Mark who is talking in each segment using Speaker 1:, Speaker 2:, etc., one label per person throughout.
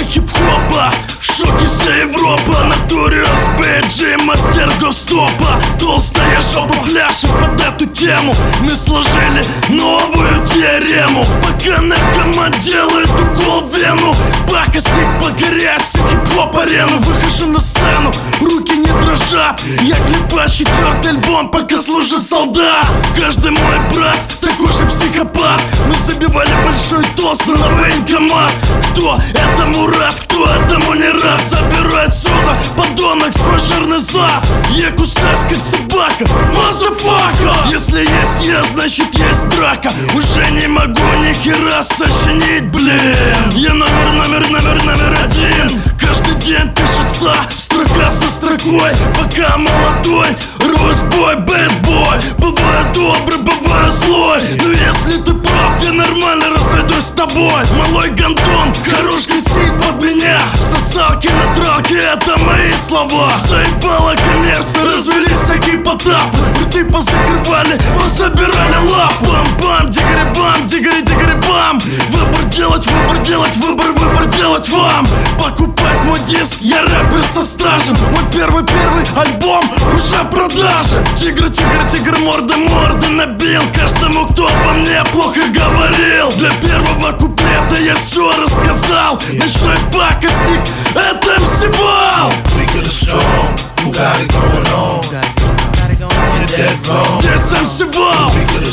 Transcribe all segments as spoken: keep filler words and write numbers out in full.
Speaker 1: хип-хопа. В шоке вся Европа. Notorious би джи, мастер гофстопа. Толстая жопа пляшет под эту тему. Мы сложили новую теорему. Пока наркоман делает укол в вену, пакостник погоряет всю хип-хоп-арену. Выхожу на сцену, руки не дрожат. Я клепаю четвертый альбом, пока служит солдат. Каждый мой брат такой же психопат. Мы забивали большой тост на военкомат. Кто этому рад, кто этому не рад? Забирай отсюда, подонок, свой жирный зад. Я кусаюсь как собака, мазафака. Если есть я, значит есть драка. Уже не могу ни хера сочинить, блин. Я номер, номер, номер, номер один. Каждый день пишется строка за строкой. Пока молодой, русбой, бэтбой. Бываю добрый, бываю злой. Но если ты прав, я нормально разойдусь с тобой. Малой гандон, хорош гасить под меня. Сосалки на тралке, это мои слова. Заебала коммерция, развелись всякие потапы. Рты позакрывали, позабирали лап. Бам-бам, дигори-бам, дигори-дигори-бам. Выбор делать, выбор делать, выбор, выбор делать вам. Покупать мой диск, я рэпер со стажем. Мой первый-первый альбом уже в продаже. Тигр, тигр, тигр, морды, морды набил каждому, кто обо мне плохо говорил. Для первого куплета я все рассказал. Ночной пакостник, это эм си Вал. Здесь эм си Вал.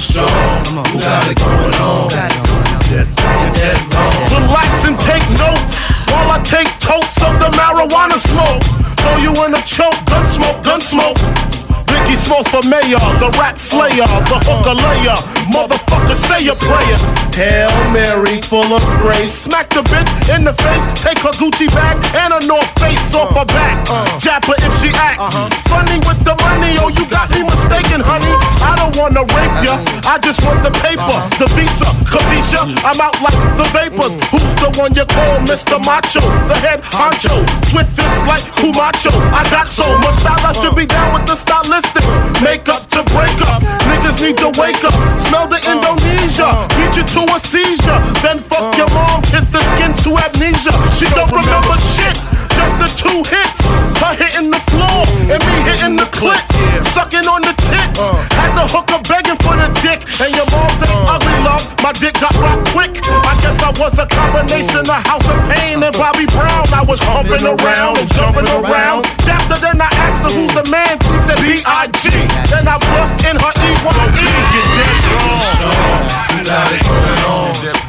Speaker 2: Relax and take notes while I take totes of the marijuana smoke. Throw you in a choke, gun smoke, gun smoke. Biggie Smalls for mayor, the rap slayer, the hooker layer. Motherfucker, say your prayers. Hail Mary, full of grace. Smack the bitch in the face, take her Gucci bag and a North Face off her back. Uh, Jab her if she act uh-huh. funny with the money. Oh, you got me mistaken, honey. I don't wanna rape ya, I just want the paper, uh-huh. the visa, Kavisha. I'm out like the vapors. Mm. Who's the one you call Mister Macho? The head honcho, swift fist like Kumacho. I got so much style, I should be down with the stylistics. Make up to break up, niggas need to wake up. Smell the Indonesia, beat you to a seizure. Then fuck your moms, hit the skin to amnesia. She don't remember shit, just the two hits. Her hitting the floor, and me hitting the clits. Sucking on the tits, had the hooker begging for the dick. And your mom's ain't ugly, love, my dick got rocked quick. I guess I was a combination of House of Pain and Bobby Brown. I was humping around and jumping around. After then I asked her who's the man, she said B I G Then I bust in her E Y E. You're dead wrong.
Speaker 3: You got it going on.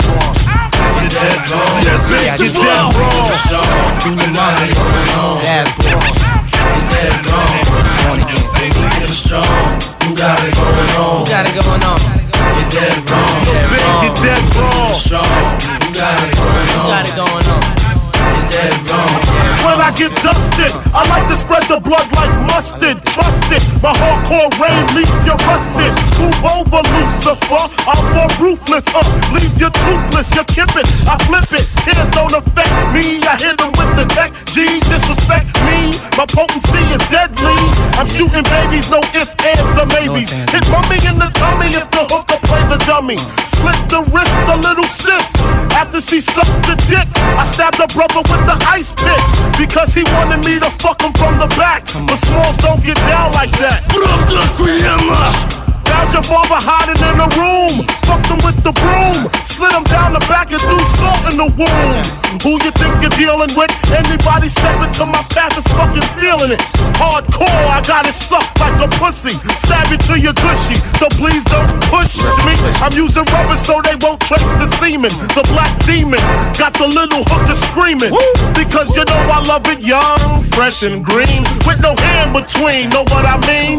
Speaker 3: You're dead wrong.
Speaker 1: Yes, it's
Speaker 2: You're dead wrong.
Speaker 3: You got it going on. You're dead wrong. Baby, get strong. You got it going on.
Speaker 4: You got it going on.
Speaker 3: You're dead wrong.
Speaker 2: You're dead wrong.
Speaker 3: You got it going on.
Speaker 4: You got it going on.
Speaker 3: You're dead wrong.
Speaker 2: When I get dusted, I like to spread the blood like mustard. Trust it, my hardcore rain leaves you rusted. Move over, Lucifer, I'm more ruthless. Uh, leave you toothless, you kip it, I flip it. Tears don't affect me, I hit them with the tech. G, disrespect me, my potency is deadly. I'm shooting babies, no ifs, ands, or maybes. Hit mommy in the tummy if the hooker plays a dummy. Slit the wrist, a little sis. After she sucked the dick, I stabbed her brother with the ice pick. Because he wanted me to fuck him from the back. But Smalls don't get down like that.
Speaker 1: Правда охуенно.
Speaker 2: Found your father hiding in a room. Fucked him with the broom. Slid him down the back and threw salt in the wound. Who you think you're dealing with? Anybody step into my path is fucking feeling it. Hardcore, I got it sucked like a pussy. Stab it to your gushy, so please don't push me. I'm using rubber so they won't trace the semen. The black demon got the little hooker screaming. Because you know I love it young, fresh and green, with no hand between, know what I mean?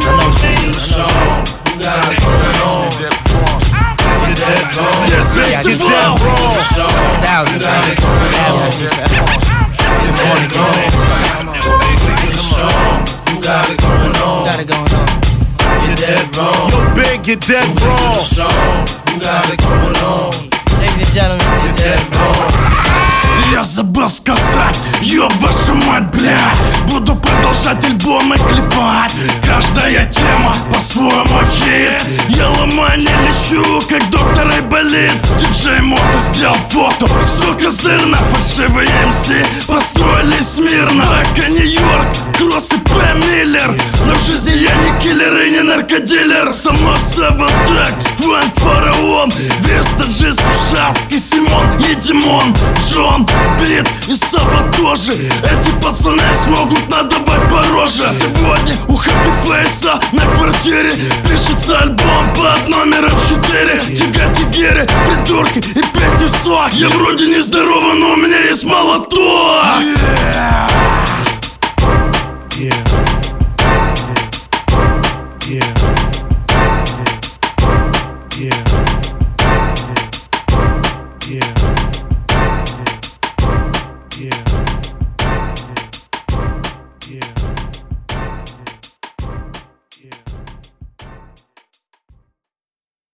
Speaker 3: You got it going on. You're dead wrong.
Speaker 1: Yes, it's
Speaker 2: You're dead wrong.
Speaker 4: Thousand.
Speaker 3: You got it going on. You're dead wrong. Baby, get strong. You got it going on.
Speaker 4: You got it going on.
Speaker 3: You're dead wrong.
Speaker 2: You're big, you're dead wrong.
Speaker 3: You got it going on.
Speaker 4: Ladies and gentlemen,
Speaker 3: You're dead wrong.
Speaker 1: Я забыл сказать, ёб вашу мать, блядь. Буду продолжать альбомы клепать. Каждая тема по-своему хит. Я ломаю, не лечу, как доктор Айболит. Диджей Мото сделал фото, все козырно. Фальшивые эм си построились мирно. Бэка, Нью-Йорк, Кросс и П. Миллер. Но в жизни я не киллер и не наркодилер. Само Севен Текс, Твент Фараон, Веста, Джиз, Ушацкий, Симон и Димон, Джон, Бит и Саба тоже. Эти пацаны смогут надавать по роже. Сегодня у Хэппи Фейса на квартире пишется альбом под номером четыре. Тига-тигеры, придурки и пять сок. Я вроде не здорова, но у меня есть молоток.
Speaker 2: Yeah. Yeah. Yeah.